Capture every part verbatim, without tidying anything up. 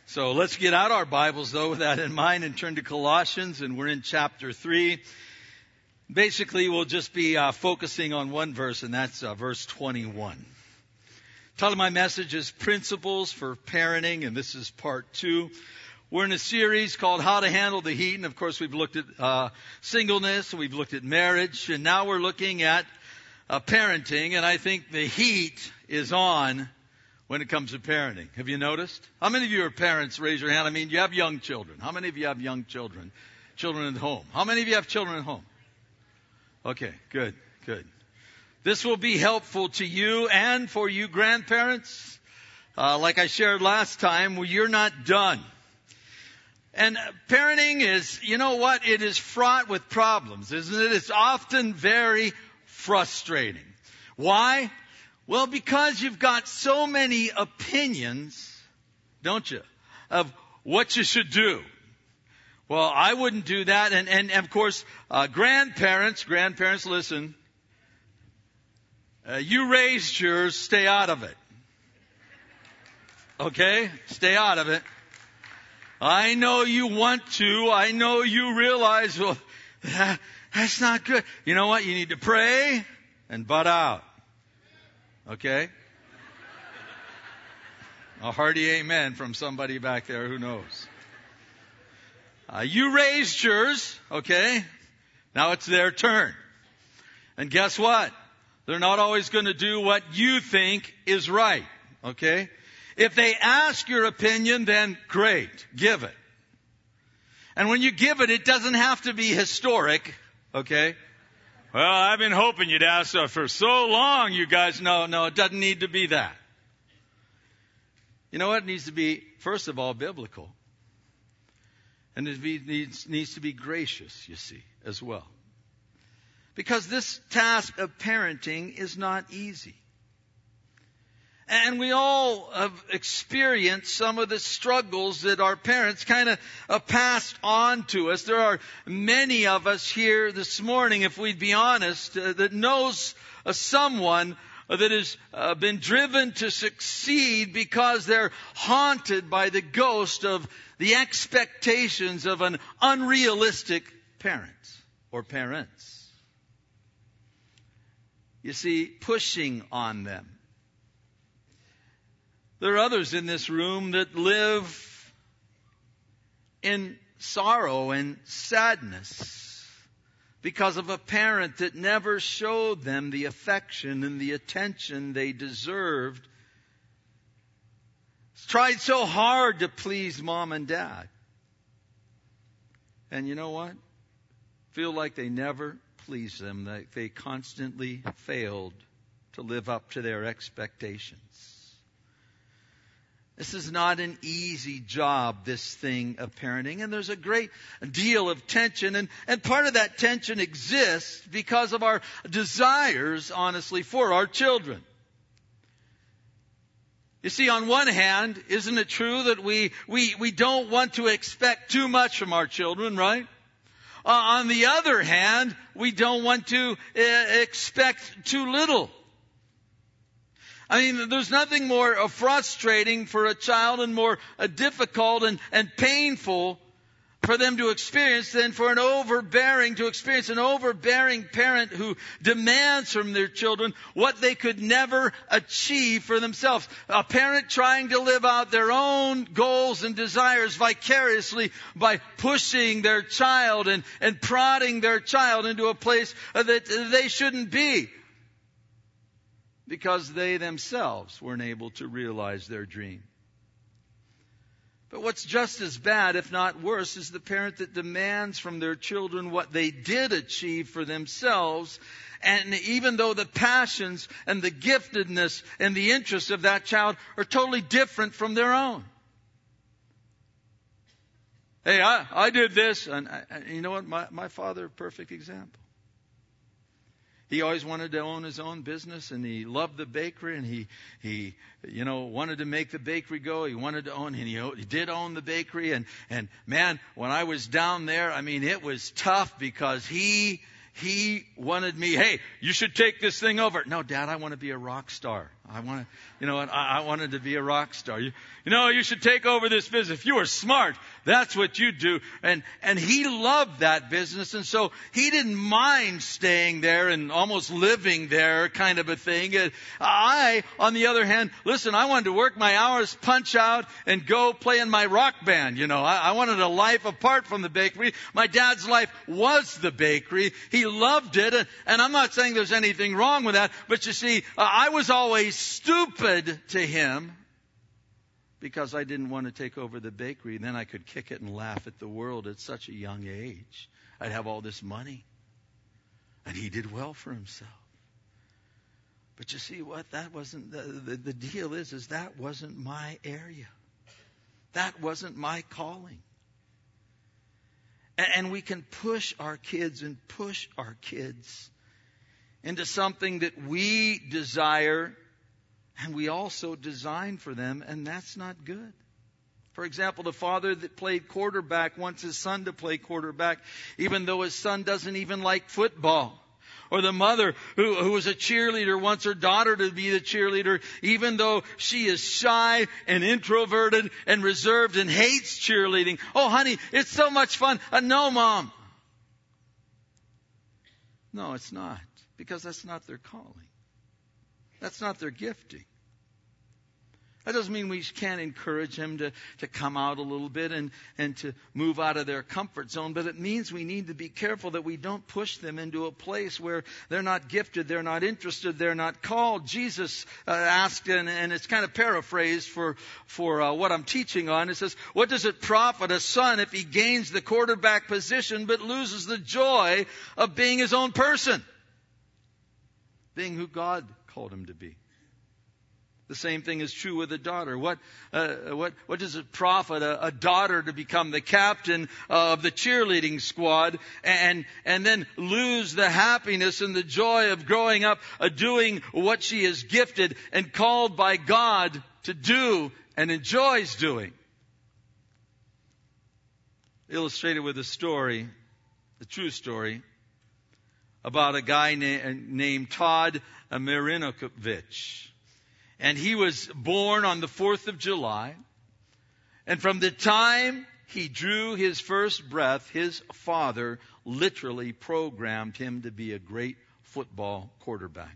So let's get out our Bibles, though, with that in mind and turn to Colossians, and we're in chapter three. Basically, we'll just be uh, focusing on one verse, and that's uh, verse twenty-one. The title of my message is Principles for Parenting, and this is part two. We're in a series called How to Handle the Heat, and of course we've looked at uh, singleness, we've looked at marriage, and now we're looking at uh, parenting, and I think the heat is on when it comes to parenting. Have you noticed? How many of you are parents? Raise your hand. I mean, you have young children. How many of you have young children? Children at home. How many of you have children at home? Okay, good, good. This will be helpful to you and for you grandparents. Uh, like I shared last time, well, you're not done. And parenting is, you know what? It is fraught with problems, isn't it? It's often very frustrating. Why? Well, because you've got so many opinions, don't you, of what you should do. Well, I wouldn't do that. And, and, and of course, uh, grandparents, grandparents, listen. Uh, you raised yours, stay out of it. Okay? Stay out of it. I know you want to. I know you realize, well, that, that's not good. You know what? You need to pray and butt out. Okay? A hearty amen from somebody back there who knows. Uh, you raised yours, okay? Now it's their turn. And guess what? They're not always going to do what you think is right, okay? If they ask your opinion, then great, give it. And when you give it, it doesn't have to be historic, okay? Well, I've been hoping you'd ask us for so long, you guys. No, no, it doesn't need to be that. You know what? It needs to be, first of all, biblical. And it needs, needs to be gracious, you see, as well. Because this task of parenting is not easy. And we all have experienced some of the struggles that our parents kind of uh, passed on to us. There are many of us here this morning, if we'd be honest, uh, that knows uh, someone that has uh, been driven to succeed because they're haunted by the ghost of the expectations of an unrealistic parent or parents. You see, pushing on them. There are others in this room that live in sorrow and sadness because of a parent that never showed them the affection and the attention they deserved. Tried so hard to please mom and dad. And you know what? Feel like they never pleased them. That they constantly failed to live up to their expectations. This is not an easy job, this thing of parenting. And there's a great deal of tension. And, and part of that tension exists because of our desires, honestly, for our children. You see, on one hand, isn't it true that we, we, we don't want to expect too much from our children, right? Uh, on the other hand, we don't want to uh, expect too little. I mean, there's nothing more uh, frustrating for a child and more uh, difficult and, and painful for them to experience than for an overbearing, to experience an overbearing parent who demands from their children what they could never achieve for themselves. A parent trying to live out their own goals and desires vicariously by pushing their child and, and prodding their child into a place uh, that they shouldn't be. Because they themselves weren't able to realize their dream. But what's just as bad, if not worse, is the parent that demands from their children what they did achieve for themselves. And even though the passions and the giftedness and the interests of that child are totally different from their own. Hey, I, I did this. And I, you know what? My, my father, a perfect example. He always wanted to own his own business, and he loved the bakery, and he, he, you know, wanted to make the bakery go. He wanted to own, and he, he did own the bakery. And, and man, when I was down there, I mean, it was tough because he, he wanted me, hey, you should take this thing over. No, Dad, I want to be a rock star. I want to, you know what, I, I wanted to be a rock star. You, you know, you should take over this business. If you were smart, that's what you do. And, and he loved that business. And so he didn't mind staying there and almost living there kind of a thing. And I, on the other hand, listen, I wanted to work my hours, punch out, and go play in my rock band. You know, I, I wanted a life apart from the bakery. My dad's life was the bakery. He loved it. And, and I'm not saying there's anything wrong with that. But you see, uh, I was always stupid to him because I didn't want to take over the bakery. Then I could kick it and laugh at the world at such a young age. I'd have all this money. And he did well for himself. But you see what? That wasn't, the, the, the deal is, is that wasn't my area. That wasn't my calling. And, and we can push our kids and push our kids into something that we desire and we also design for them, and that's not good. For example, the father that played quarterback wants his son to play quarterback, even though his son doesn't even like football. Or the mother who, who was a cheerleader wants her daughter to be the cheerleader, even though she is shy and introverted and reserved and hates cheerleading. Oh, honey, it's so much fun. Uh, no, Mom. No, it's not. Because that's not their calling. That's not their gifting. That doesn't mean we can't encourage them to, to come out a little bit and, and to move out of their comfort zone. But it means we need to be careful that we don't push them into a place where they're not gifted, they're not interested, they're not called. Jesus uh, asked, and, and it's kind of paraphrased for, for uh, what I'm teaching on. It says, what does it profit a son if he gains the quarterback position but loses the joy of being his own person? Being who God called him to be. The same thing is true with a daughter. What, uh, what, what does it profit a, a daughter to become the captain of the cheerleading squad and, and then lose the happiness and the joy of growing up uh, doing what she is gifted and called by God to do and enjoys doing? Illustrated with a story, a true story, about a guy na- named Todd Marinovich. And he was born on the fourth of July. And from the time he drew his first breath, his father literally programmed him to be a great football quarterback.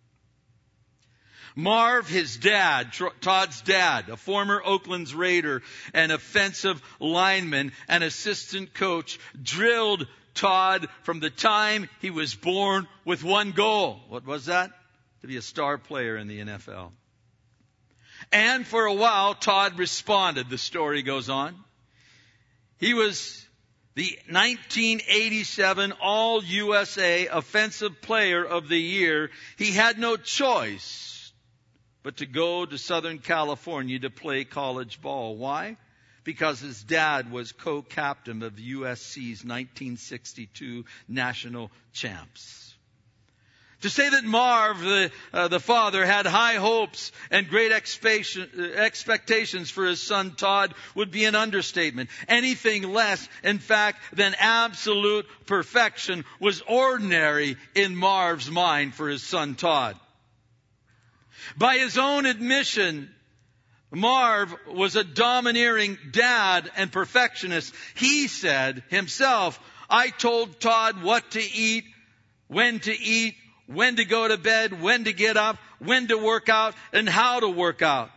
Marv, his dad, Todd's dad, a former Oakland's Raider, an offensive lineman, and assistant coach, drilled Todd from the time he was born with one goal. What was that? To be a star player in the N F L. And for a while, Todd responded, the story goes on. He was the nineteen eighty-seven All U S A Offensive Player of the Year. He had no choice but to go to Southern California to play college ball. Why? Because his dad was co-captain of U S C's nineteen sixty-two national champs. To say that Marv, the, uh, the father, had high hopes and great expectations for his son Todd would be an understatement. Anything less, in fact, than absolute perfection was ordinary in Marv's mind for his son Todd. By his own admission, Marv was a domineering dad and perfectionist. He said himself, I told Todd what to eat, when to eat, when to go to bed, when to get up, when to work out, and how to work out.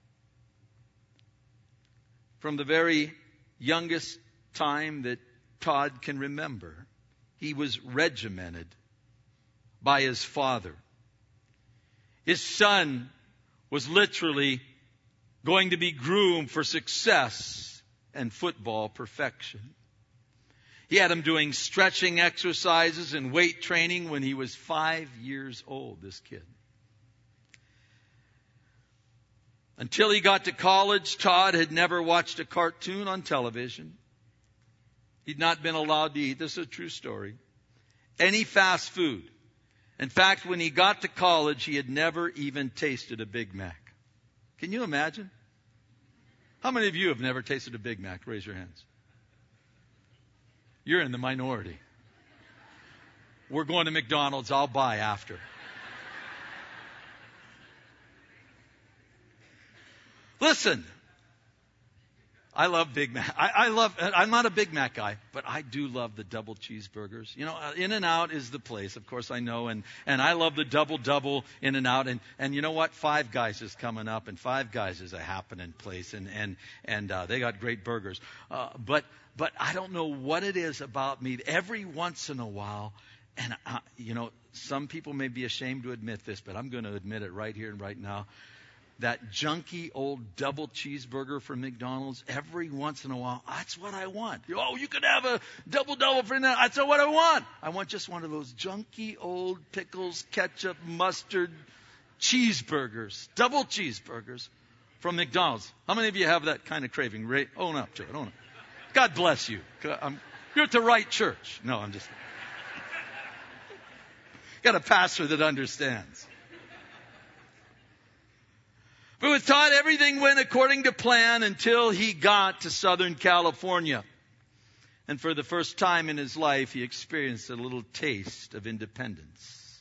From the very youngest time that Todd can remember, he was regimented by his father. His son was literally going to be groomed for success and football perfection. He had him doing stretching exercises and weight training when he was five years old, this kid. Until he got to college, Todd had never watched a cartoon on television. He'd not been allowed to eat, this is a true story, any fast food. In fact, when he got to college, he had never even tasted a Big Mac. Can you imagine? How many of you have never tasted a Big Mac? Raise your hands. You're in the minority. We're going to McDonald's. I'll buy after. Listen, I love Big Mac. I, I love, I'm not a Big Mac guy, but I do love the double cheeseburgers. You know, In-N-Out is the place, of course I know, and, and I love the double-double In-N-Out. And, and you know what? Five Guys is coming up, and Five Guys is a happening place, and, and, and uh, they got great burgers. Uh, but, but I don't know what it is about me. Every once in a while, and, uh, you know, some people may be ashamed to admit this, but I'm going to admit it right here and right now. That junky old double cheeseburger from McDonald's, every once in a while, that's what I want. Oh, you could have a double double for that. That's what I want. I want just one of those junky old pickles, ketchup, mustard cheeseburgers, double cheeseburgers from McDonald's. How many of you have that kind of craving? Ray, own up to it. Own up. God bless you. I'm, you're at the right church. No, I'm just got a pastor that understands. But with Todd, everything went according to plan until he got to Southern California. And for the first time in his life, he experienced a little taste of independence.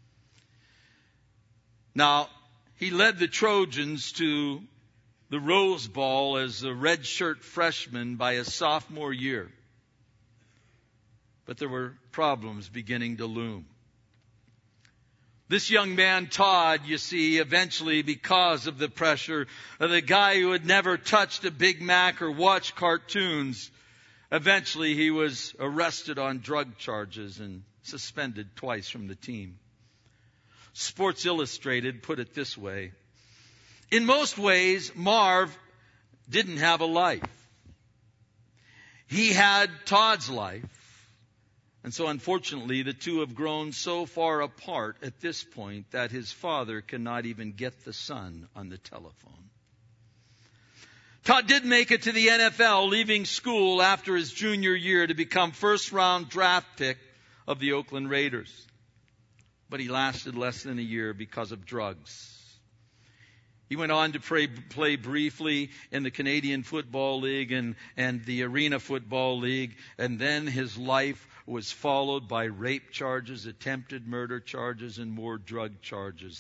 Now, he led the Trojans to the Rose Bowl as a redshirt freshman by his sophomore year. But there were problems beginning to loom. This young man, Todd, you see, eventually, because of the pressure of the guy who had never touched a Big Mac or watched cartoons, eventually he was arrested on drug charges and suspended twice from the team. Sports Illustrated put it this way. In most ways, Marv didn't have a life. He had Todd's life. And so, unfortunately, the two have grown so far apart at this point that his father cannot even get the son on the telephone. Todd did make it to the N F L, leaving school after his junior year to become first-round draft pick of the Oakland Raiders. But he lasted less than a year because of drugs. He went on to play, play briefly in the Canadian Football League and, and the Arena Football League, and then his life was followed by rape charges, attempted murder charges, and more drug charges.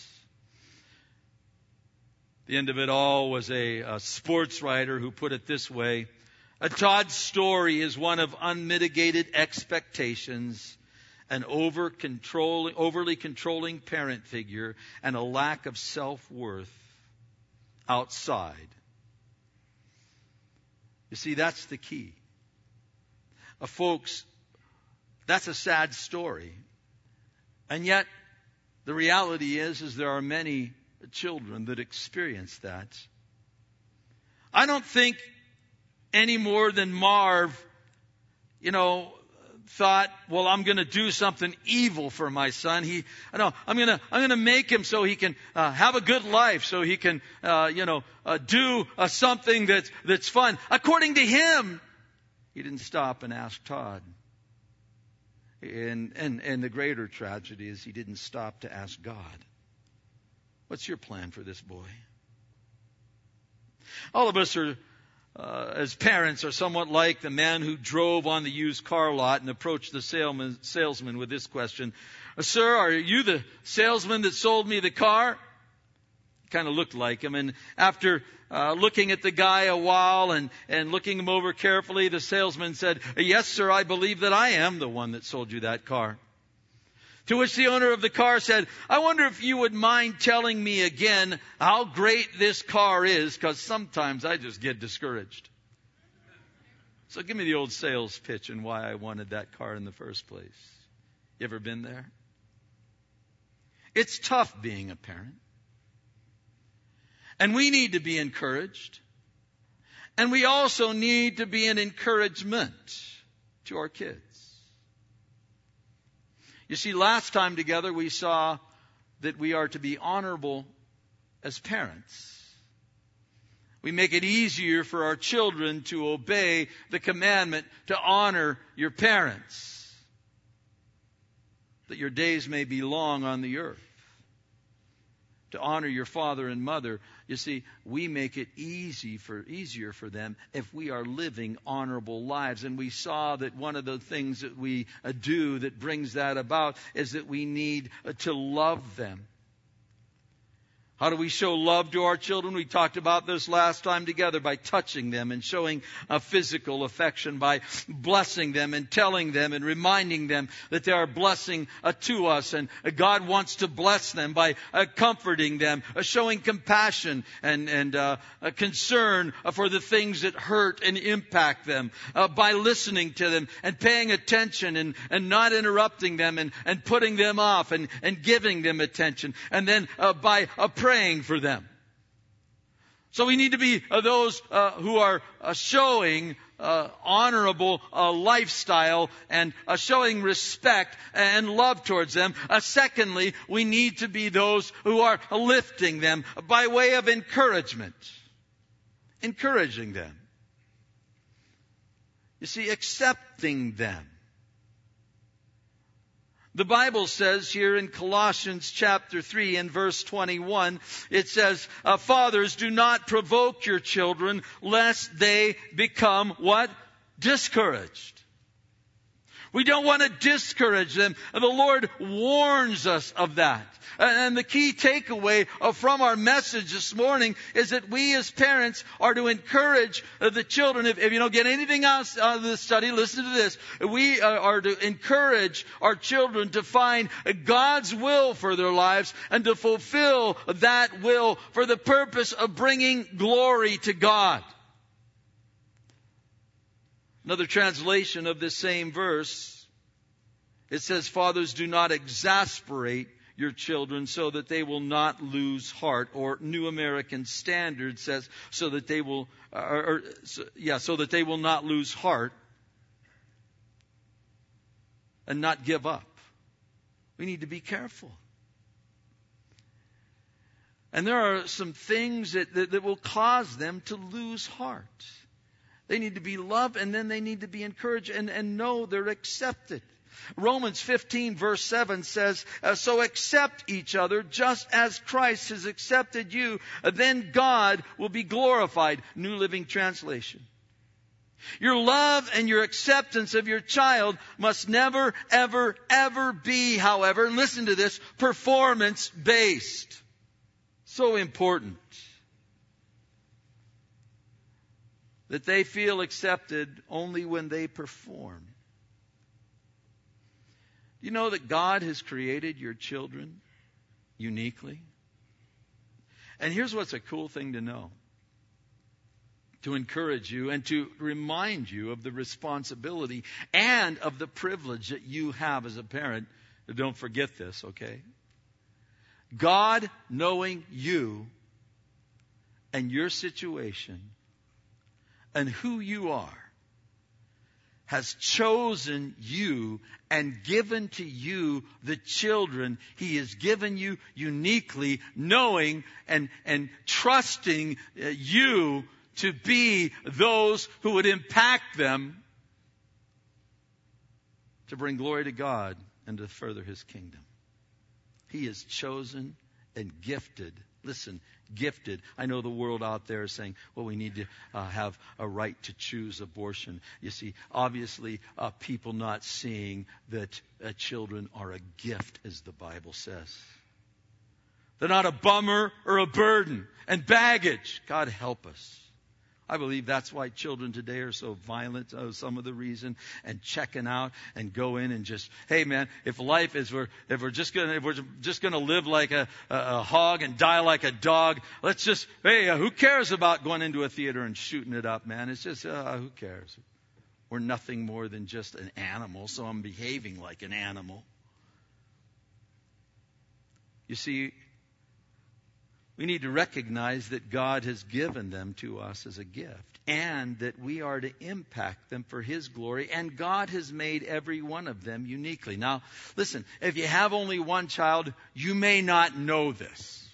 The end of it all was a, a sports writer who put it this way. A Todd's story is one of unmitigated expectations, an over controlling, overly controlling parent figure, and a lack of self-worth outside. You see, that's the key. Uh, folks, that's a sad story. And yet, the reality is, is there are many children that experience that. I don't think any more than Marv, you know, thought, well, I'm going to do something evil for my son. He, I know, I'm going to, I'm going to make him so he can uh, have a good life, so he can, uh, you know, uh, do uh, something that's that's fun. According to him, he didn't stop and ask Todd. And, and, and the greater tragedy is he didn't stop to ask God, what's your plan for this boy? All of us are, uh, as parents, are somewhat like the man who drove on the used car lot and approached the salesman, salesman with this question. Sir, are you the salesman that sold me the car? Kind of looked like him. And after uh, looking at the guy a while and, and looking him over carefully, the salesman said, yes, sir, I believe that I am the one that sold you that car. To which the owner of the car said, I wonder if you would mind telling me again how great this car is, because sometimes I just get discouraged. So give me the old sales pitch and why I wanted that car in the first place. You ever been there? It's tough being a parent. And we need to be encouraged. And we also need to be an encouragement to our kids. You see, last time together we saw that we are to be honorable as parents. We make it easier for our children to obey the commandment to honor your parents, that your days may be long on the earth. To honor your father and mother. You see, we make it easy for easier for them if we are living honorable lives. And we saw that one of the things that we uh, do that brings that about is that we need uh, to love them. How do we show love to our children? We talked about this last time together, by touching them and showing a physical affection, by blessing them and telling them and reminding them that they are a blessing uh, to us, and uh, God wants to bless them, by uh, comforting them, uh, showing compassion and, and uh, a concern uh, for the things that hurt and impact them, uh, by listening to them and paying attention and, and not interrupting them and, and putting them off and, and giving them attention, and then uh, by uh, praying for them. So we need to be uh, those uh, who are uh, showing uh, honorable uh, lifestyle and uh, showing respect and love towards them. Uh, secondly, we need to be those who are lifting them by way of encouragement. Encouraging them. You see, accepting them. The Bible says here in Colossians chapter three and verse twenty-one, it says, uh, fathers, do not provoke your children lest they become what? Discouraged. We don't want to discourage them. The Lord warns us of that. And the key takeaway from our message this morning is that we as parents are to encourage the children. If, if you don't get anything else out of this study, listen to this. We are to encourage our children to find God's will for their lives and to fulfill that will for the purpose of bringing glory to God. Another translation of this same verse, it says, fathers, do not exasperate your children so that they will not lose heart. Or New American Standard says, so that they will, or, or so, yeah, so that they will not lose heart and not give up. We need to be careful. And there are some things that, that, that will cause them to lose heart. They need to be loved, and then they need to be encouraged and, and know they're accepted. Romans fifteen verse seven says, uh, so accept each other just as Christ has accepted you. Uh, then God will be glorified. New Living Translation. Your love and your acceptance of your child must never, ever, ever be, however, listen to this, performance-based. So important. That they feel accepted only when they perform. You know that God has created your children uniquely? And here's what's a cool thing to know. To encourage you and to remind you of the responsibility and of the privilege that you have as a parent. Don't forget this, okay? God, knowing you and your situation and who you are, has chosen you and given to you the children He has given you uniquely, knowing and, and trusting you to be those who would impact them to bring glory to God and to further His kingdom. He has chosen and gifted. Listen, gifted. I know the world out there is saying, well, we need to uh, have a right to choose abortion. You see, obviously, uh, people not seeing that uh, children are a gift, as the Bible says. They're not a bummer or a burden and baggage. God help us. I believe that's why children today are so violent, uh, some of the reason, and checking out and go in and just, hey man, if life is, we're, if we're just gonna, if we're just gonna live like a, a, a hog and die like a dog, let's just, hey, uh, who cares about going into a theater and shooting it up, man? It's just, uh, who cares? We're nothing more than just an animal, so I'm behaving like an animal. You see, we need to recognize that God has given them to us as a gift and that we are to impact them for His glory, and God has made every one of them uniquely. Now, listen, if you have only one child, you may not know this.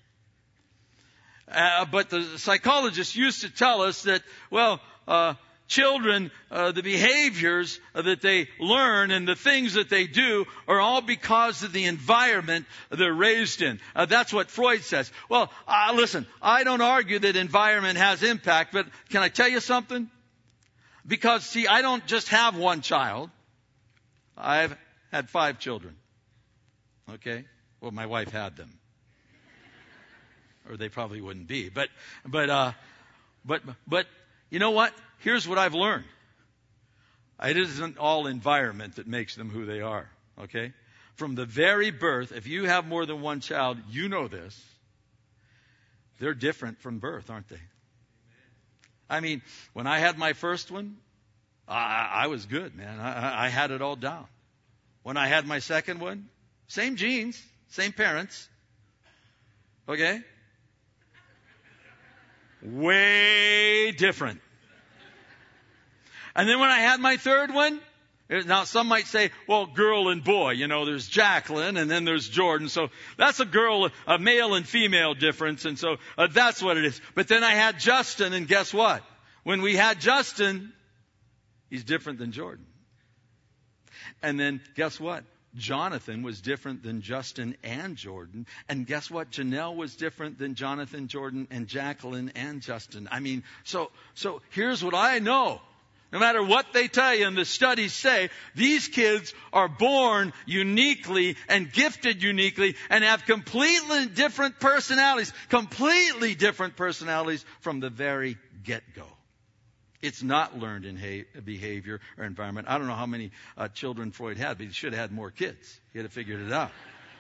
Uh, but the psychologists used to tell us that, well, uh, children, uh, the behaviors uh, that they learn and the things that they do are all because of the environment they're raised in. Uh, that's what Freud says. Well, uh, listen, I don't argue that environment has impact, but can I tell you something? Because, see, I don't just have one child. I've had five children. Okay? Well, my wife had them. or they probably wouldn't be. But, but, uh, but, but, you know what? Here's what I've learned. It isn't all environment that makes them who they are. Okay? From the very birth, if you have more than one child, you know this. They're different from birth, aren't they? I mean, when I had my first one, I, I was good, man. I, I had it all down. When I had my second one, same genes, same parents. Okay? Way different. And then when I had my third one, now some might say, well, girl and boy, you know, there's Jacqueline and then there's Jordan. So that's a girl, a male and female difference. And so uh, that's what it is. But then I had Justin, and guess what? When we had Justin, he's different than Jordan. And then guess what? Jonathan was different than Justin and Jordan. And guess what? Janelle was different than Jonathan, Jordan, and Jacqueline and Justin. I mean, so, so here's what I know. No matter what they tell you and the studies say, these kids are born uniquely and gifted uniquely and have completely different personalities, completely different personalities from the very get-go. It's not learned in ha- behavior or environment. I don't know how many uh, children Freud had, but he should have had more kids. He had figured it out.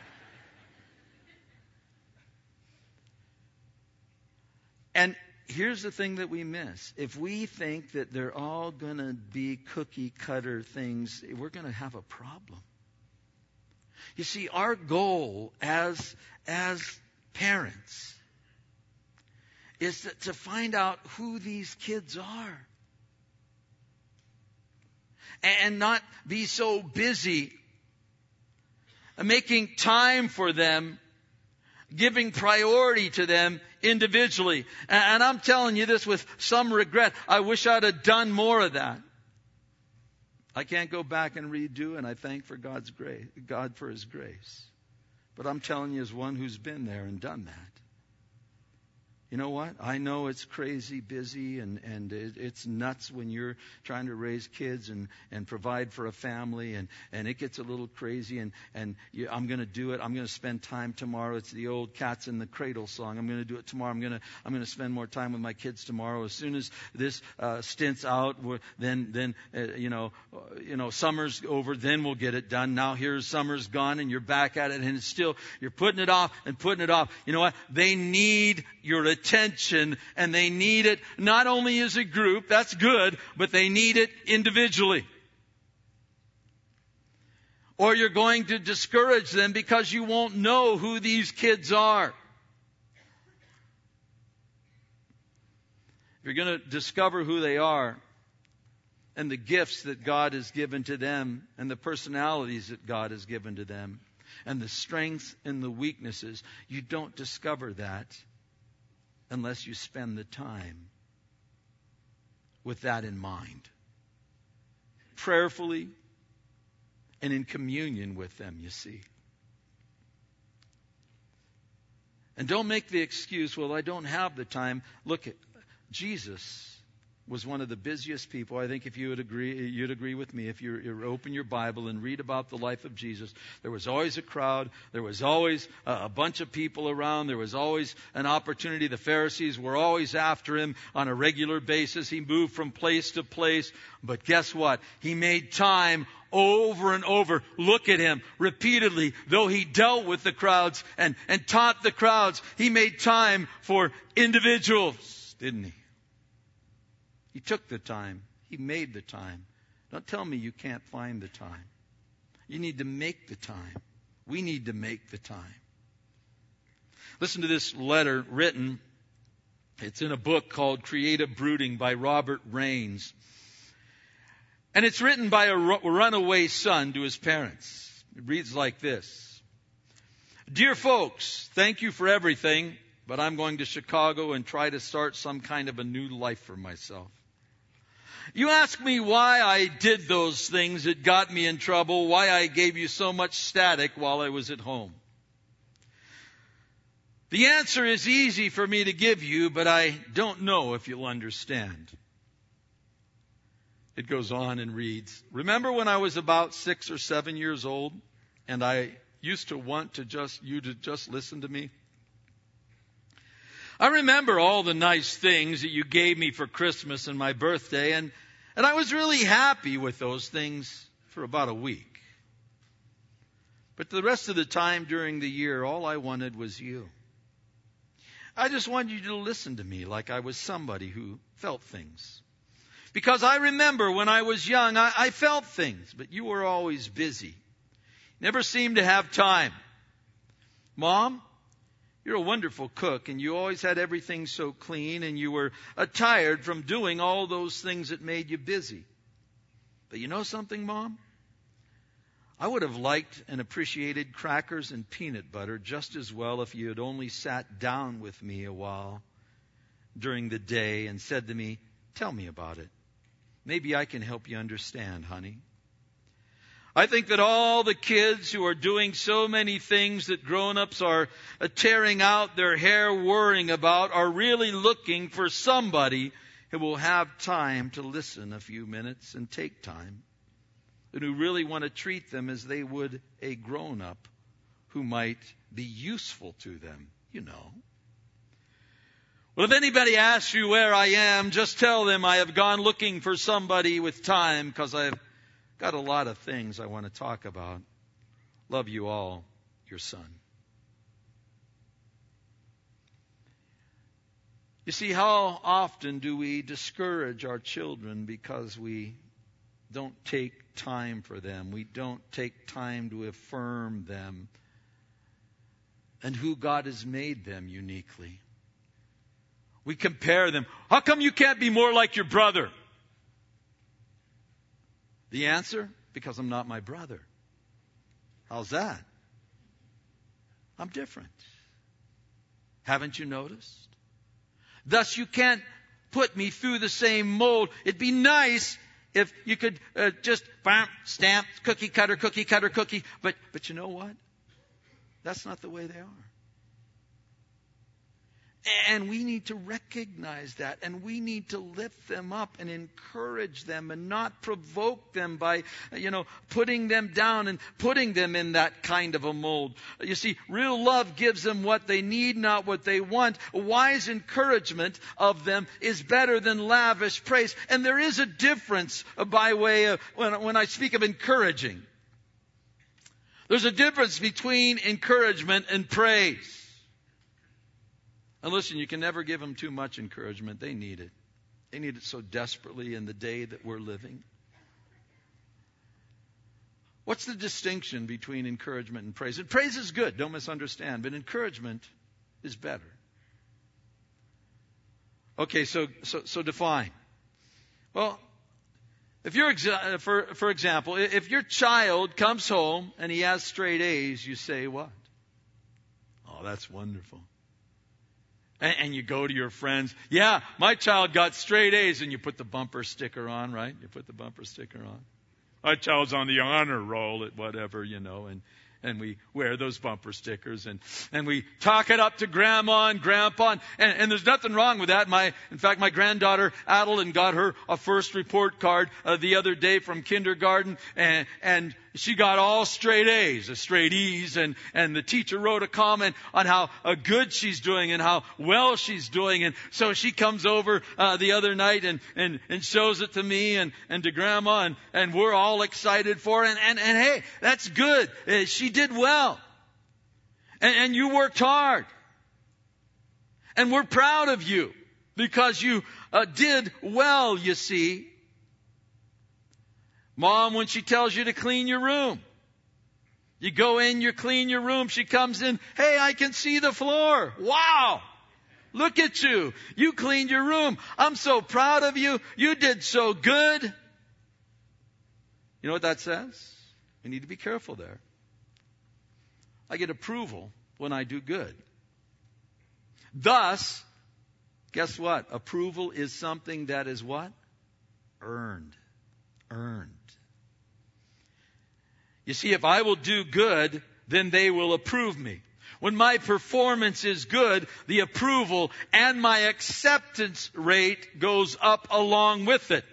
And here's the thing that we miss. If we think that they're all going to be cookie cutter things, we're going to have a problem. You see, our goal as, as parents is to, to find out who these kids are. And not be so busy making time for them, giving priority to them individually. And I'm telling you this with some regret. I wish I'd have done more of that. I can't go back and redo, and I thank for God's grace, God for His grace. But I'm telling you as one who's been there and done that. You know what? I know it's crazy busy and, and it, it's nuts when you're trying to raise kids and, and provide for a family, and, and it gets a little crazy, and, and you, I'm going to do it. I'm going to spend time tomorrow. It's the old Cats in the Cradle song. I'm going to do it tomorrow. I'm going to I'm going to spend more time with my kids tomorrow. As soon as this uh, stint's out, then then uh, you know uh, you know summer's over. Then we'll get it done. Now here's summer's gone, and you're back at it, and it's still you're putting it off and putting it off. You know what? They need your attention. attention, and they need it not only as a group, that's good, but they need it individually. Or you're going to discourage them because you won't know who these kids are. If you're going to discover who they are and the gifts that God has given to them and the personalities that God has given to them and the strengths and the weaknesses, you don't discover that unless you spend the time with that in mind. Prayerfully and in communion with them, you see. And don't make the excuse, well, I don't have the time. Look, at Jesus was one of the busiest people. I think if you would agree, you'd agree with me. If you, you open your Bible and read about the life of Jesus, there was always a crowd. There was always a, a bunch of people around. There was always an opportunity. The Pharisees were always after him on a regular basis. He moved from place to place. But guess what? He made time over and over. Look at him repeatedly. Though he dealt with the crowds and, and taught the crowds, he made time for individuals, didn't he? He took the time. He made the time. Don't tell me you can't find the time. You need to make the time. We need to make the time. Listen to this letter written. It's in a book called Creative Brooding by Robert Raines. And it's written by a runaway son to his parents. It reads like this. Dear folks, thank you for everything, but I'm going to Chicago and try to start some kind of a new life for myself. You ask me why I did those things that got me in trouble, why I gave you so much static while I was at home. The answer is easy for me to give you, but I don't know if you'll understand. It goes on and reads, remember when I was about six or seven years old and I used to want to just you to just listen to me? I remember all the nice things that you gave me for Christmas and my birthday, and, and I was really happy with those things for about a week. But the rest of the time during the year, all I wanted was you. I just wanted you to listen to me like I was somebody who felt things. Because I remember when I was young, I, I felt things, but you were always busy. Never seemed to have time. Mom, you're a wonderful cook, and you always had everything so clean, and you were uh, tired from doing all those things that made you busy. But you know something, Mom? I would have liked and appreciated crackers and peanut butter just as well if you had only sat down with me a while during the day and said to me, tell me about it. Maybe I can help you understand, honey. I think that all the kids who are doing so many things that grown-ups are tearing out their hair worrying about are really looking for somebody who will have time to listen a few minutes and take time, and who really want to treat them as they would a grown-up who might be useful to them, you know. Well, if anybody asks you where I am, just tell them I have gone looking for somebody with time because I've got a lot of things I want to talk about. Love you all, your son. You see, how often do we discourage our children because we don't take time for them? We don't take time to affirm them and who God has made them uniquely. We compare them. How come you can't be more like your brother? The answer? Because I'm not my brother. How's that? I'm different. Haven't you noticed? Thus you can't put me through the same mold. It'd be nice if you could uh, just bam, stamp, cookie cutter, cookie cutter, cookie. But, but you know what? That's not the way they are. And we need to recognize that, and we need to lift them up and encourage them and not provoke them by, you know, putting them down and putting them in that kind of a mold. You see, real love gives them what they need, not what they want. Wise encouragement of them is better than lavish praise. And there is a difference by way of, when, when I speak of encouraging. There's a difference between encouragement and praise. And listen, you can never give them too much encouragement. They need it. They need it so desperately in the day that we're living. What's the distinction between encouragement and praise? And praise is good, don't misunderstand, but encouragement is better. Okay, so so, so define. Well, if you're exa- for for example, if your child comes home and he has straight A's, you say what? Oh, that's wonderful. And you go to your friends, yeah, my child got straight A's, and you put the bumper sticker on, right? You put the bumper sticker on. My child's on the honor roll at whatever, you know, and, and we wear those bumper stickers, and, and we talk it up to grandma and grandpa, and, and there's nothing wrong with that. My, in fact, my granddaughter Adeline got her a first report card uh, the other day from kindergarten, and, and she got all straight A's, a straight E's, and, and the teacher wrote a comment on how uh, good she's doing and how well she's doing. And so she comes over uh, the other night and, and, and shows it to me and, and to Grandma, and, and we're all excited for her. And, and, and hey, that's good. Uh, she did well. And, and you worked hard. And we're proud of you because you uh, did well, you see. Mom, when she tells you to clean your room, you go in, you clean your room, she comes in, hey, I can see the floor. Wow! Look at you. You cleaned your room. I'm so proud of you. You did so good. You know what that says? We need to be careful there. I get approval when I do good. Thus, guess what? Approval is something that is what? Earned. Earned. You see, if I will do good, then they will approve me. When my performance is good, the approval and my acceptance rate goes up along with it.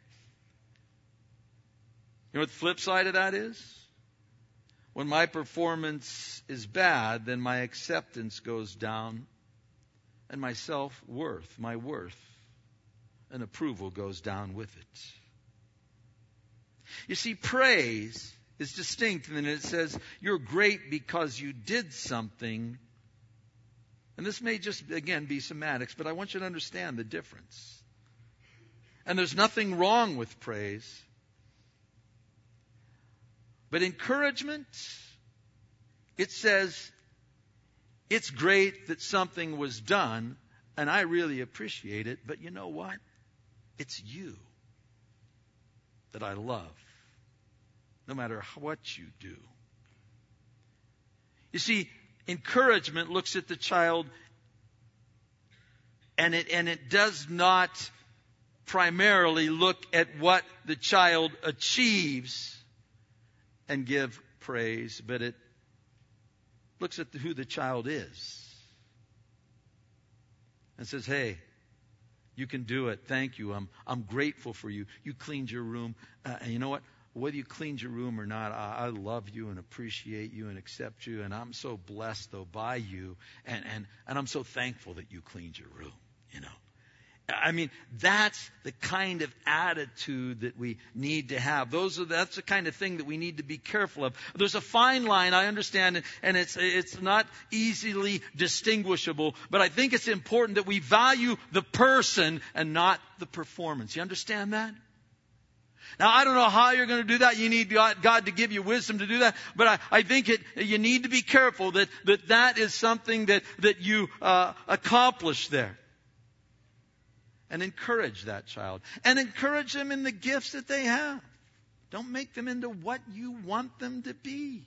You know what the flip side of that is? When my performance is bad, then my acceptance goes down and my self-worth, my worth and approval goes down with it. You see, praise is distinct, and then it says, you're great because you did something. And this may just, again, be semantics, but I want you to understand the difference. And there's nothing wrong with praise. But encouragement, it says, it's great that something was done, and I really appreciate it, but you know what? It's you that I love, no matter what you do. You see, encouragement looks at the child, and it and it does not primarily look at what the child achieves and give praise, but it looks at the, who the child is and says, hey, you can do it. Thank you. I'm I'm grateful for you. You cleaned your room. Uh, and you know what? Whether you cleaned your room or not, I, I love you and appreciate you and accept you. And I'm so blessed, though, by you. And, and, and I'm so thankful that you cleaned your room, you know. I mean, that's the kind of attitude that we need to have. Those are, that's the kind of thing that we need to be careful of. There's a fine line, I understand, and it's, it's not easily distinguishable, but I think it's important that we value the person and not the performance. You understand that? Now, I don't know how you're going to do that. You need God, God to give you wisdom to do that. But I, I think it, you need to be careful that that, that is something that, that you uh, accomplish there. And encourage that child. And encourage them in the gifts that they have. Don't make them into what you want them to be.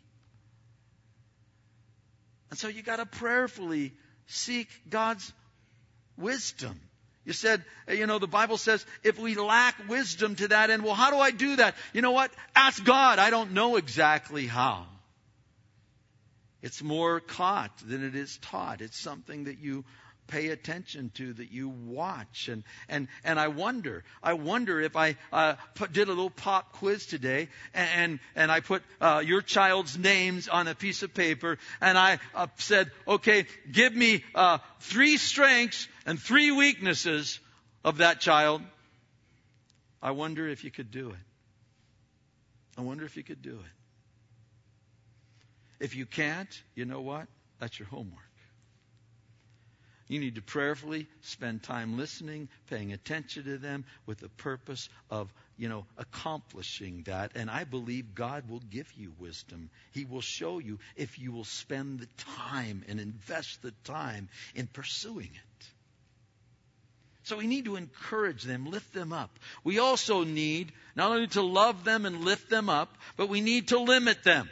And so you got to prayerfully seek God's wisdom. You said, you know, the Bible says, if we lack wisdom to that end, well, how do I do that? You know what? Ask God. I don't know exactly how. It's more caught than it is taught. It's something that you pay attention to, that you watch. And and and I wonder, I wonder if I uh, put, did a little pop quiz today, and and I put uh, your child's names on a piece of paper, and I uh, said, okay, give me uh, three strengths and three weaknesses of that child. I wonder if you could do it. I wonder if you could do it. If you can't, you know what? That's your homework. You need to prayerfully spend time listening, paying attention to them with the purpose of, you know, accomplishing that. And I believe God will give you wisdom. He will show you if you will spend the time and invest the time in pursuing it. So we need to encourage them, lift them up. We also need not only to love them and lift them up, but we need to limit them.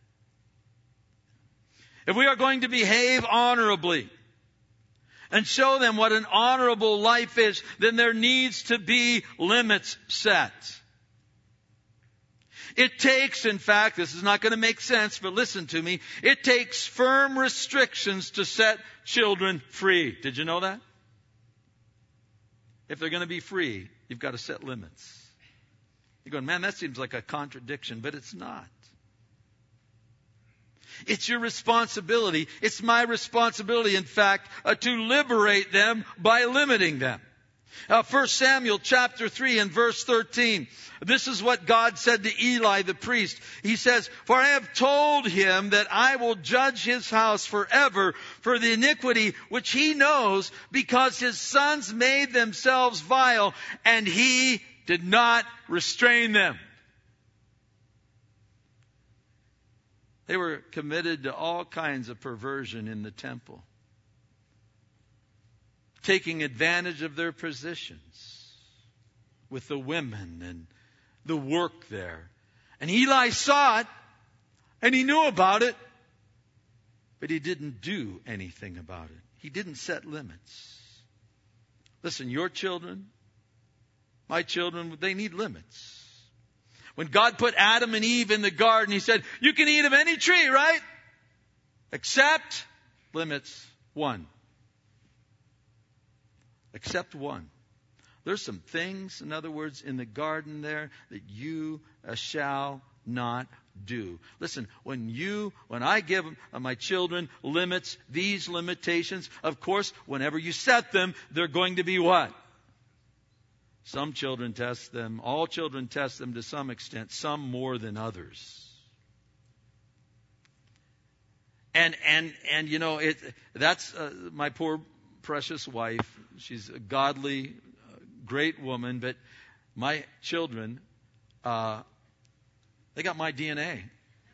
If we are going to behave honorably and show them what an honorable life is, then there needs to be limits set. It takes, in fact, this is not going to make sense, but listen to me, it takes firm restrictions to set children free. Did you know that? If they're going to be free, you've got to set limits. You're going, man, that seems like a contradiction, but it's not. It's your responsibility. It's my responsibility, in fact, uh, to liberate them by limiting them. Uh, First Samuel chapter three and verse thirteen. This is what God said to Eli the priest. He says, for I have told him that I will judge his house forever for the iniquity which he knows, because his sons made themselves vile, and he did not restrain them. They were committed to all kinds of perversion in the temple, taking advantage of their positions with the women and the work there. And Eli saw it, and he knew about it, but he didn't do anything about it. He didn't set limits. Listen, your children, my children, they need limits. When God put Adam and Eve in the garden, He said, you can eat of any tree, right? Except, limits, one. Except one. There's some things, in other words, in the garden there that you uh, shall not do. Listen, when you, when I give my children limits, these limitations, of course, whenever you set them, they're going to be what? Some children test them. All children test them to some extent, some more than others. And, and, and you know, it, that's uh, my poor precious wife. She's a godly, uh, great woman, but my children, uh, they got my D N A.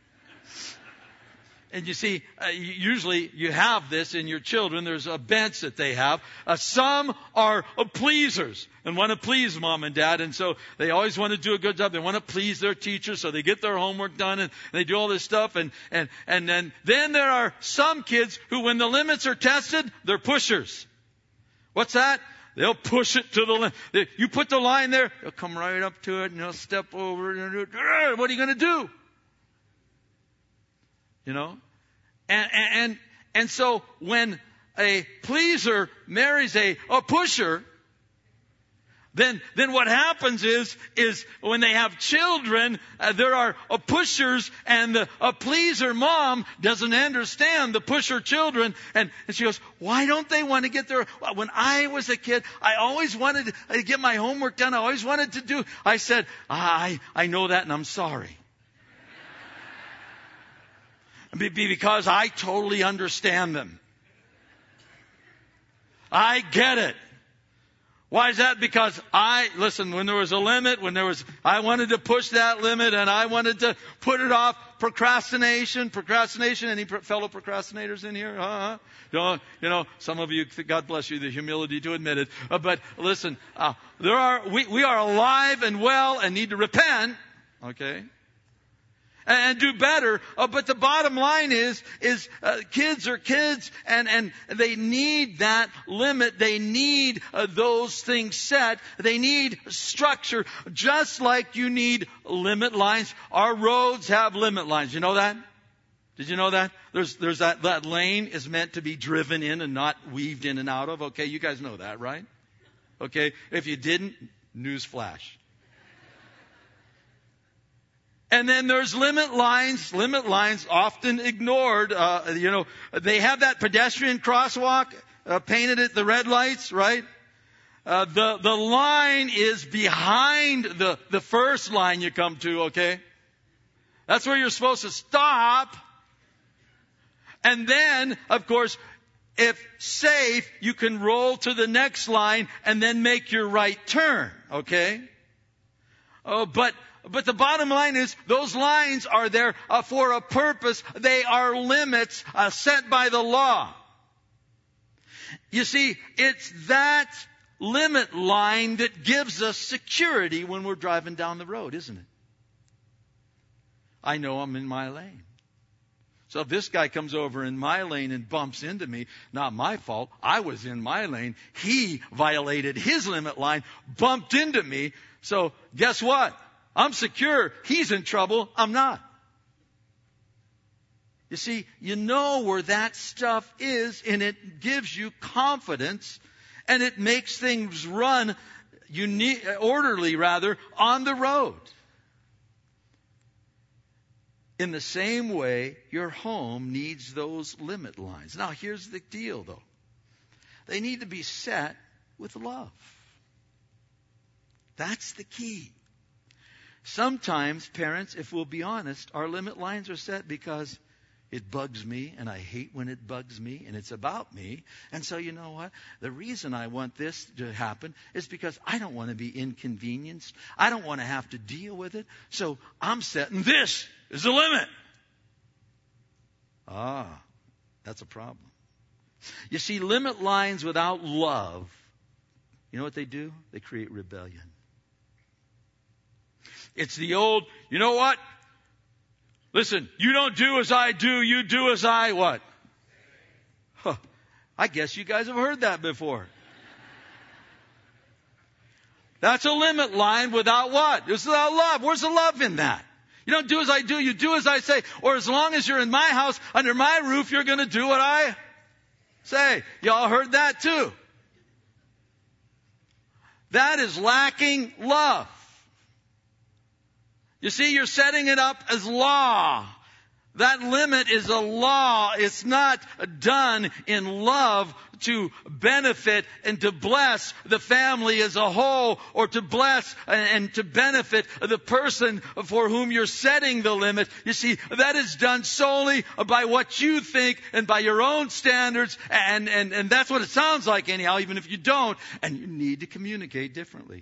And you see, uh, usually you have this in your children. There's a bent that they have. Uh, some are uh, pleasers and want to please mom and dad. And so they always want to do a good job. They want to please their teachers. So they get their homework done and they do all this stuff. And, and, and then, then there are some kids who, when the limits are tested, they're pushers. What's that? They'll push it to the limit. You put the line there, they'll come right up to it and they'll step over it. And what are you going to do? You know? And, and, and so when a pleaser marries a, a pusher, then, then what happens is, is when they have children, uh, there are uh, pushers, and the, a pleaser mom doesn't understand the pusher children. And, and she goes, why don't they want to get their, when I was a kid, I always wanted to get my homework done. I always wanted to do, I said, I, I know that and I'm sorry. Because I totally understand them. I get it. Why is that? Because I, listen, when there was a limit, when there was, I wanted to push that limit and I wanted to put it off. Procrastination, procrastination. Any fellow procrastinators in here? Uh-huh. You know, you know, some of you, God bless you, the humility to admit it. Uh, but listen, uh, there are, we, we are alive and well and need to repent. Okay? And do better. Uh, but the bottom line is, is uh, kids are kids, and, and they need that limit. They need uh, those things set. They need structure, just like you need limit lines. Our roads have limit lines. You know that? Did you know that? There's, there's that, that lane is meant to be driven in and not weaved in and out of. Okay, you guys know that, right? Okay, if you didn't, news flash. And then there's limit lines, limit lines often ignored. Uh, you know, they have that pedestrian crosswalk uh, painted at the red lights, right? Uh, the, the line is behind the, the first line you come to, okay? That's where you're supposed to stop. And then, of course, if safe, you can roll to the next line and then make your right turn, okay? Oh, but But the bottom line is, those lines are there uh, for a purpose. They are limits uh, set by the law. You see, it's that limit line that gives us security when we're driving down the road, isn't it? I know I'm in my lane. So if this guy comes over in my lane and bumps into me, not my fault. I was in my lane. He violated his limit line, bumped into me. So guess what? I'm secure. He's in trouble. I'm not. You see, you know where that stuff is, and it gives you confidence, and it makes things run uni- orderly, rather, on the road. In the same way, your home needs those limit lines. Now, here's the deal, though. They need to be set with love. That's the key. Sometimes, parents, if we'll be honest, our limit lines are set because it bugs me, and I hate when it bugs me, and it's about me. And so, you know what? The reason I want this to happen is because I don't want to be inconvenienced. I don't want to have to deal with it. So I'm setting this as a limit. Ah, that's a problem. You see, limit lines without love, you know what they do? They create rebellion. It's the old, you know what? Listen, you don't do as I do, you do as I what? Huh, I guess you guys have heard that before. That's a limit line without what? It's without love. Where's the love in that? You don't do as I do, you do as I say. Or as long as you're in my house, under my roof, you're going to do what I say. Y'all heard that too. That is lacking love. You see, you're setting it up as law. That limit is a law. It's not done in love to benefit and to bless the family as a whole, or to bless and to benefit the person for whom you're setting the limit. You see, that is done solely by what you think and by your own standards. And, and, and that's what it sounds like anyhow, even if you don't. And you need to communicate differently.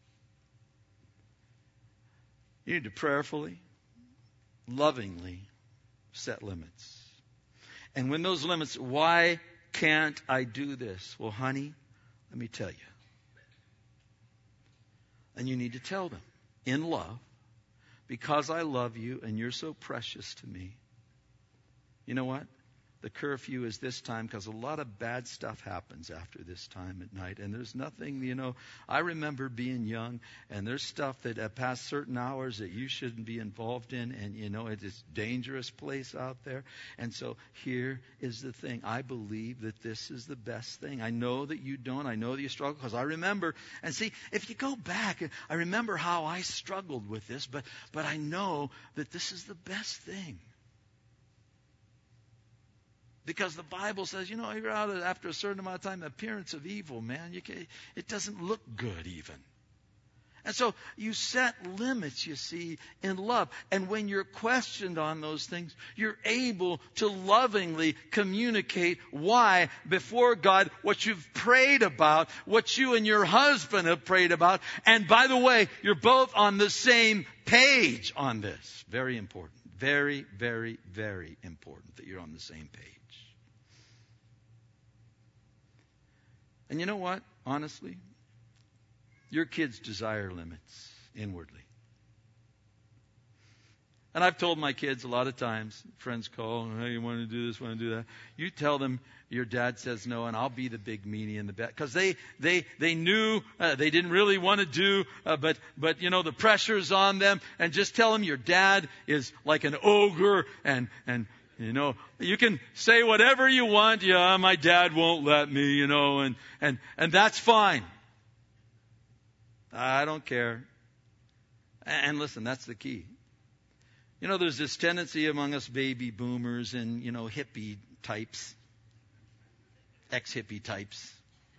You need to prayerfully, lovingly set limits. And when those limits, why can't I do this? Well, honey, let me tell you. And you need to tell them in love, because I love you and you're so precious to me. You know what? The curfew is this time because a lot of bad stuff happens after this time at night. And there's nothing, you know, I remember being young, and there's stuff that at past certain hours that you shouldn't be involved in. And, you know, it's a dangerous place out there. And so here is the thing. I believe that this is the best thing. I know that you don't. I know that you struggle, because I remember. And see, if you go back, I remember how I struggled with this, but, but I know that this is the best thing. Because the Bible says, you know, you're out after a certain amount of time, the appearance of evil, man. You can, it doesn't look good even. And so you set limits, you see, in love. And when you're questioned on those things, you're able to lovingly communicate why before God, what you've prayed about, what you and your husband have prayed about. And by the way, you're both on the same page on this. Very important. Very, very, very important that you're on the same page. And you know what? Honestly, your kids desire limits inwardly. And I've told my kids a lot of times, friends call, hey, you want to do this, want to do that. You tell them your dad says no, and I'll be the big meanie in the bed. Because they, they, they knew uh, they didn't really want to do, uh, but, but, you know, the pressure's on them. And just tell them your dad is like an ogre, and, and, you know, you can say whatever you want. Yeah, my dad won't let me, you know, and, and, and that's fine. I don't care. And listen, that's the key. You know, there's this tendency among us baby boomers and, you know, hippie types, ex-hippie types,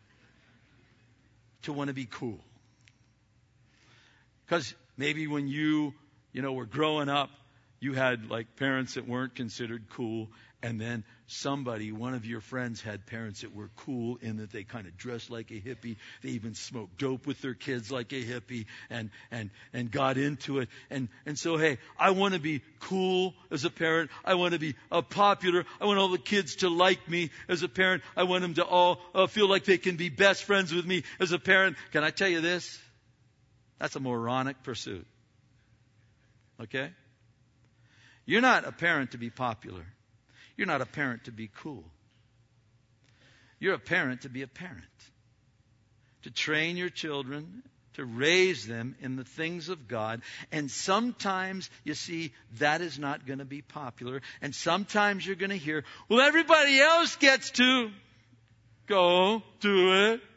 to want to be cool. Because maybe when you, you know, were growing up, you had like parents that weren't considered cool, and then somebody, one of your friends, had parents that were cool in that they kind of dressed like a hippie. They even smoked dope with their kids like a hippie, and and and got into it. And and so, hey, I want to be cool as a parent. I want to be uh, popular. I want all the kids to like me as a parent. I want them to all uh, feel like they can be best friends with me as a parent. Can I tell you this? That's a moronic pursuit. Okay? You're not a parent to be popular. You're not a parent to be cool. You're a parent to be a parent. To train your children, to raise them in the things of God. And sometimes, you see, that is not going to be popular. And sometimes you're going to hear, well, everybody else gets to go do it.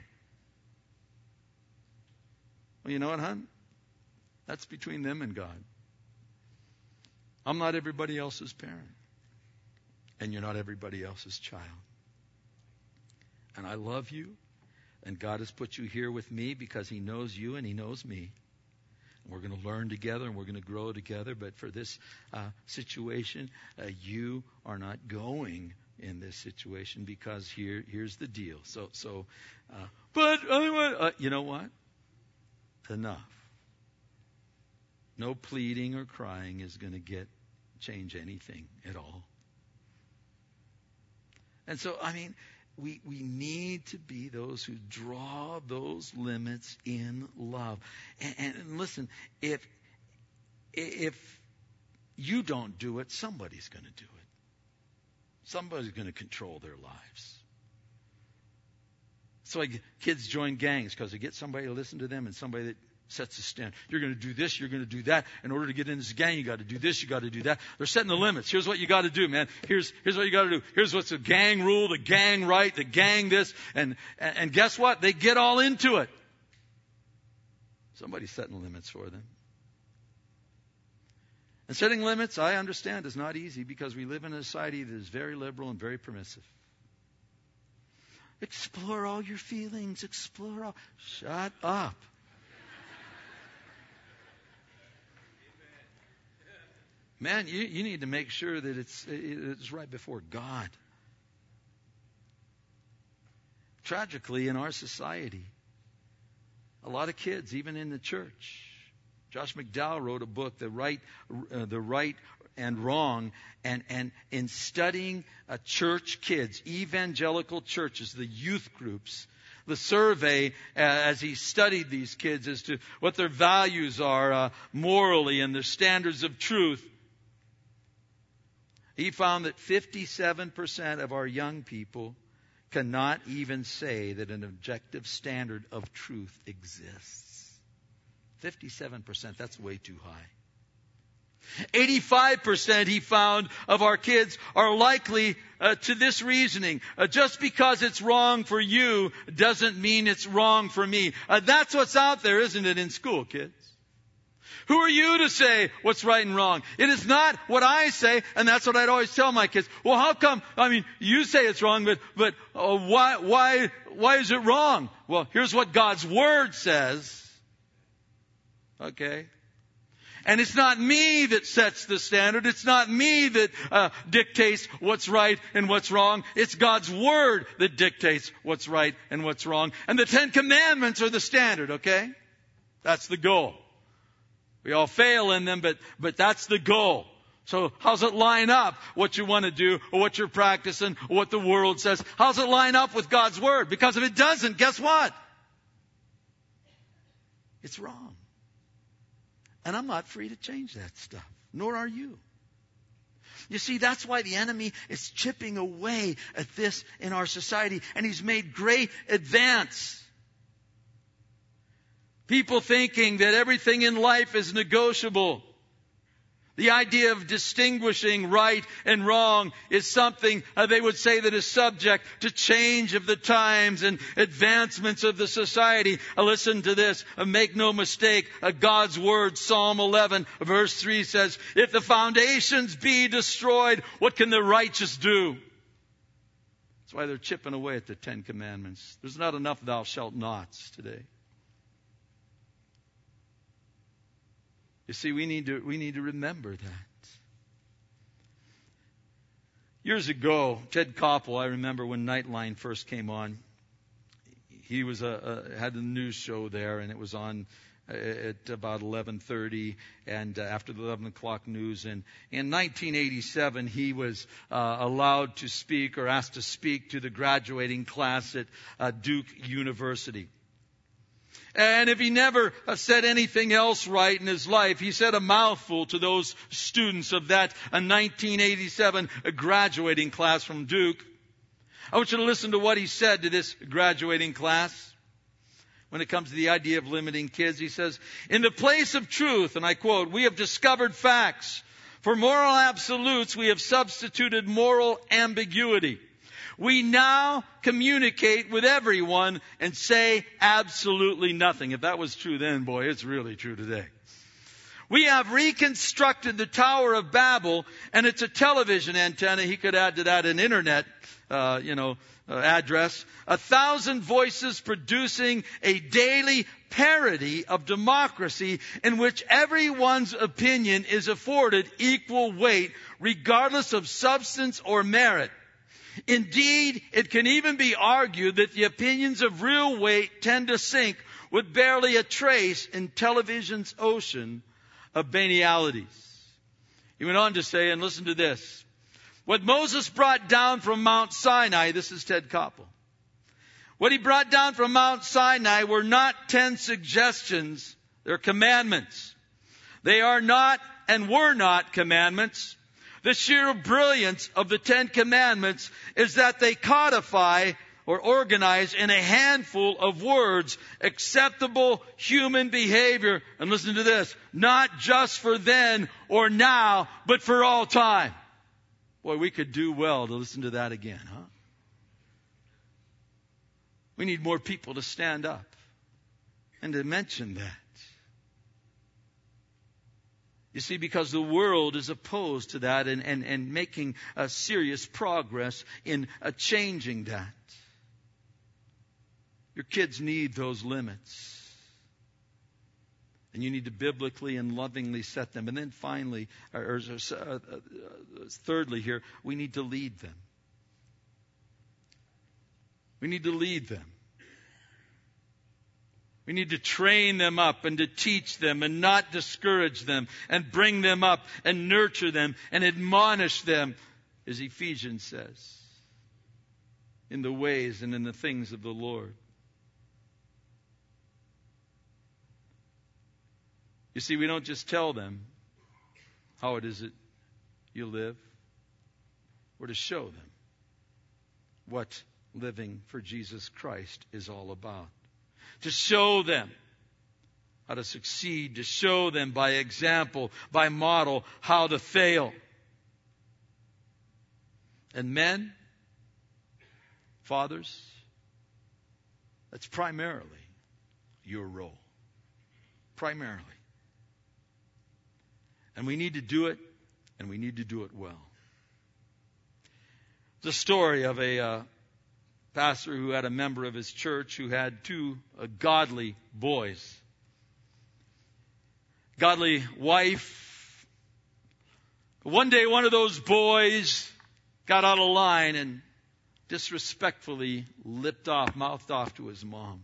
Well, you know what, hon? That's between them and God. I'm not everybody else's parent. And you're not everybody else's child. And I love you. And God has put you here with me because He knows you and He knows me. And we're going to learn together and we're going to grow together. But for this uh, situation, uh, you are not going in this situation, because here, here's the deal. So, so, uh, but uh, you know what? Enough. No pleading or crying is going to get change anything at all. And so, I mean, we we need to be those who draw those limits in love. And, and, and listen, if if you don't do it, somebody's going to do it. Somebody's going to control their lives. So like, kids join gangs because they get somebody to listen to them and somebody that sets the standard. You're going to do this, you're going to do that. In order to get in this gang, you got to do this, you got to do that. They're setting the limits. Here's what you got to do, man. Here's here's what you got to do. Here's what's the gang rule, the gang right, the gang this. And, and, and guess what? They get all into it. Somebody's setting limits for them. And setting limits, I understand, is not easy because we live in a society that is very liberal and very permissive. Explore all your feelings. Explore all. Shut up. Man, you, you need to make sure that it's, it's right before God. Tragically, in our society, a lot of kids, even in the church. Josh McDowell wrote a book, The Right, uh, The Right and Wrong, and, and in studying uh, church kids, evangelical churches, the youth groups, the survey uh, as he studied these kids as to what their values are uh, morally and their standards of truth, he found that fifty-seven percent of our young people cannot even say that an objective standard of truth exists. fifty-seven percent, that's way too high. eighty-five percent, he found, of our kids are likely uh, to this reasoning. Uh, just because it's wrong for you doesn't mean it's wrong for me. Uh, that's what's out there, isn't it, in school, kids? Who are you to say what's right and wrong? It is not what I say, and that's what I'd always tell my kids. Well, how come, I mean, you say it's wrong, but, but uh, why, why, why is it wrong? Well, here's what God's Word says. Okay? And it's not me that sets the standard. It's not me that uh, dictates what's right and what's wrong. It's God's Word that dictates what's right and what's wrong. And the Ten Commandments are the standard, okay? That's the goal. We all fail in them, but, but that's the goal. So how's it line up, what you want to do, or what you're practicing, or what the world says? How's it line up with God's Word? Because if it doesn't, guess what? It's wrong. And I'm not free to change that stuff. Nor are you. You see, that's why the enemy is chipping away at this in our society. And he's made great advance. People thinking that everything in life is negotiable. The idea of distinguishing right and wrong is something uh, they would say that is subject to change of the times and advancements of the society. Uh, listen to this. Uh, make no mistake. Uh, God's Word, Psalm eleven, verse three says, if the foundations be destroyed, what can the righteous do? That's why they're chipping away at the Ten Commandments. There's not enough thou shalt nots today. You see, we need to we need to remember that. Years ago, Ted Koppel, I remember when Nightline first came on, he was a, a had a news show there, and it was on at about eleven thirty, and uh, after the eleven o'clock news. And in nineteen eighty-seven, he was uh, allowed to speak or asked to speak to the graduating class at uh, Duke University. And if he never said anything else right in his life, he said a mouthful to those students of that nineteen eighty-seven graduating class from Duke. I want you to listen to what he said to this graduating class. When it comes to the idea of limiting kids, he says, in the place of truth, and I quote, we have discovered facts. For moral absolutes, we have substituted moral ambiguity. We now communicate with everyone and say absolutely nothing. If that was true then, boy, it's really true today. We have reconstructed the Tower of Babel, and it's a television antenna. He could add to that an internet, uh, you know, uh, address. A thousand voices producing a daily parody of democracy in which everyone's opinion is afforded equal weight, regardless of substance or merit. Indeed, it can even be argued that the opinions of real weight tend to sink with barely a trace in television's ocean of banalities. He went on to say, and listen to this, what Moses brought down from Mount Sinai, this is Ted Koppel, what he brought down from Mount Sinai were not ten suggestions, they're commandments. They are not and were not commandments. The sheer brilliance of the Ten Commandments is that they codify or organize in a handful of words acceptable human behavior. And listen to this, not just for then or now, but for all time. Boy, we could do well to listen to that again, huh? We need more people to stand up and to mention that. You see, because the world is opposed to that and, and, and making a serious progress in uh, changing that. Your kids need those limits. And you need to biblically and lovingly set them. And then finally, or, or uh, uh, thirdly here, we need to lead them. We need to lead them. We need to train them up and to teach them and not discourage them and bring them up and nurture them and admonish them, as Ephesians says, in the ways and in the things of the Lord. You see, we don't just tell them how it is that you live. We're to show them what living for Jesus Christ is all about. To show them how to succeed, to show them by example, by model, how to fail. And men, fathers, that's primarily your role. Primarily. And we need to do it, and we need to do it well. The story of a uh, pastor who had a member of his church who had two uh, godly boys. Godly wife. One day one of those boys got out of line and disrespectfully lipped off, mouthed off to his mom.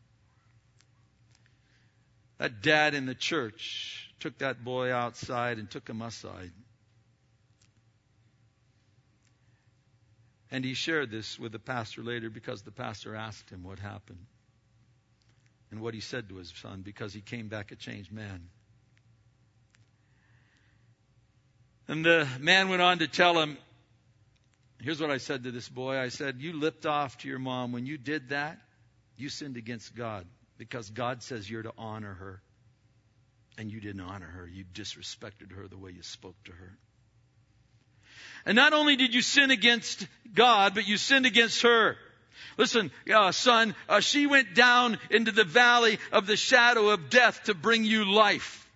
That dad in the church took that boy outside and took him aside. And he shared this with the pastor later because the pastor asked him what happened and what he said to his son, because he came back a changed man. And the man went on to tell him, here's what I said to this boy. I said, you lipped off to your mom. When you did that, you sinned against God, because God says you're to honor her. And you didn't honor her. You disrespected her the way you spoke to her. And not only did you sin against God, but you sinned against her. Listen, uh, son, uh, she went down into the valley of the shadow of death to bring you life.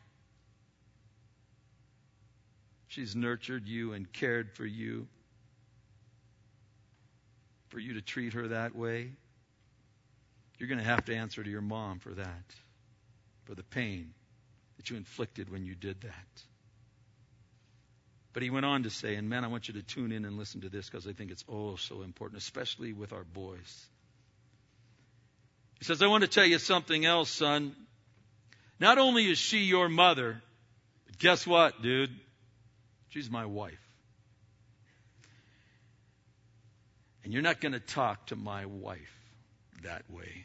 She's nurtured you and cared for you. For you to treat her that way, you're going to have to answer to your mom for that. For the pain that you inflicted when you did that. But he went on to say, and men, I want you to tune in and listen to this, because I think it's oh so important, especially with our boys. He says, I want to tell you something else, son. Not only is she your mother, but guess what, dude? She's my wife. And you're not going to talk to my wife that way.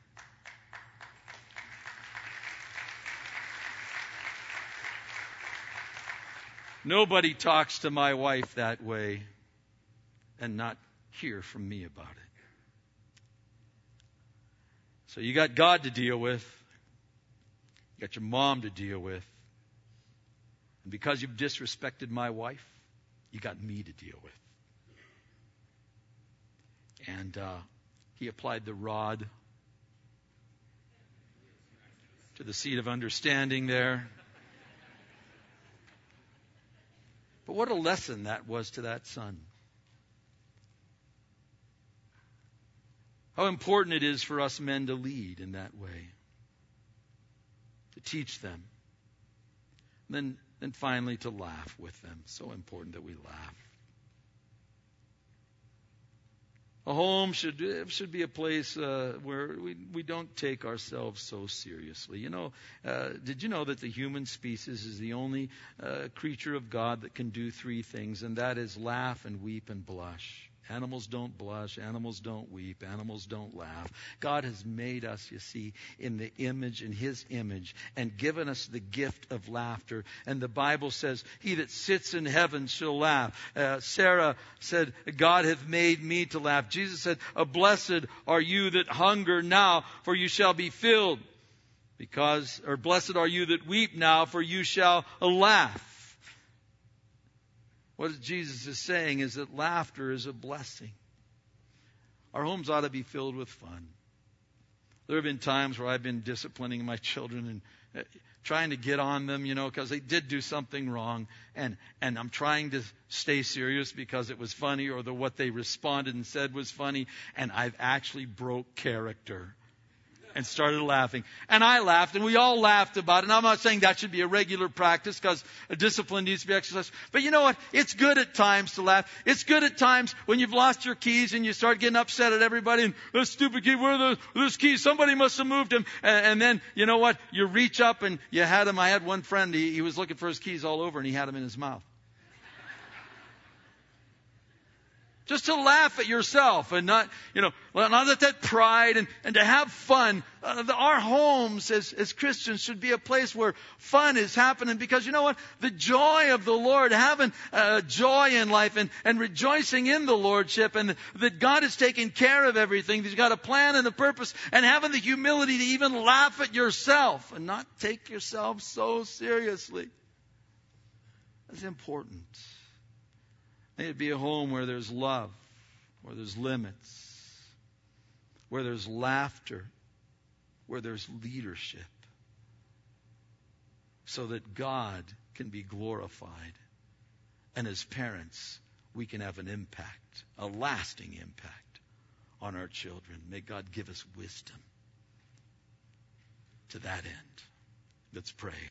Nobody talks to my wife that way and not hear from me about it. So you got God to deal with. You got your mom to deal with. And because you've disrespected my wife, you got me to deal with. And uh, he applied the rod to the seat of understanding there. But what a lesson that was to that son. How important it is for us men to lead in that way. To teach them. And then, then finally to laugh with them. So important that we laugh. A home should should be a place uh, where we, we don't take ourselves so seriously. You know, uh, did you know that the human species is the only uh, creature of God that can do three things, and that is laugh and weep and blush. Animals don't blush. Animals don't weep. Animals don't laugh. God has made us, you see, in the image, in His image, and given us the gift of laughter. And the Bible says, he that sits in heaven shall laugh. Uh, Sarah said, God hath made me to laugh. Jesus said, oh, blessed are you that hunger now, for you shall be filled. Because, or blessed are you that weep now, for you shall laugh. What Jesus is saying is that laughter is a blessing. Our homes ought to be filled with fun. There have been times where I've been disciplining my children, and trying to get on them, you know, because they did do something wrong. And, and I'm trying to stay serious because it was funny, or the what they responded and said was funny. And I've actually broke character and started laughing. And I laughed, and we all laughed about it. And I'm not saying that should be a regular practice, because a discipline needs to be exercised. But you know what? It's good at times to laugh. It's good at times when you've lost your keys and you start getting upset at everybody. And this stupid key, where are those, those keys? Somebody must have moved them. And, and then, you know what? You reach up and you had them. I had one friend, he, he was looking for his keys all over, and he had them in his mouth. Just to laugh at yourself and not, you know, not let that pride and, and to have fun. Uh, the, our homes as, as Christians should be a place where fun is happening, because you know what? The joy of the Lord, having uh, joy in life and, and rejoicing in the Lordship, and that God is taking care of everything. He's got a plan and a purpose, and having the humility to even laugh at yourself and not take yourself so seriously. That's important. May it be a home where there's love, where there's limits, where there's laughter, where there's leadership, so that God can be glorified. And as parents, we can have an impact, a lasting impact on our children. May God give us wisdom to that end. Let's pray.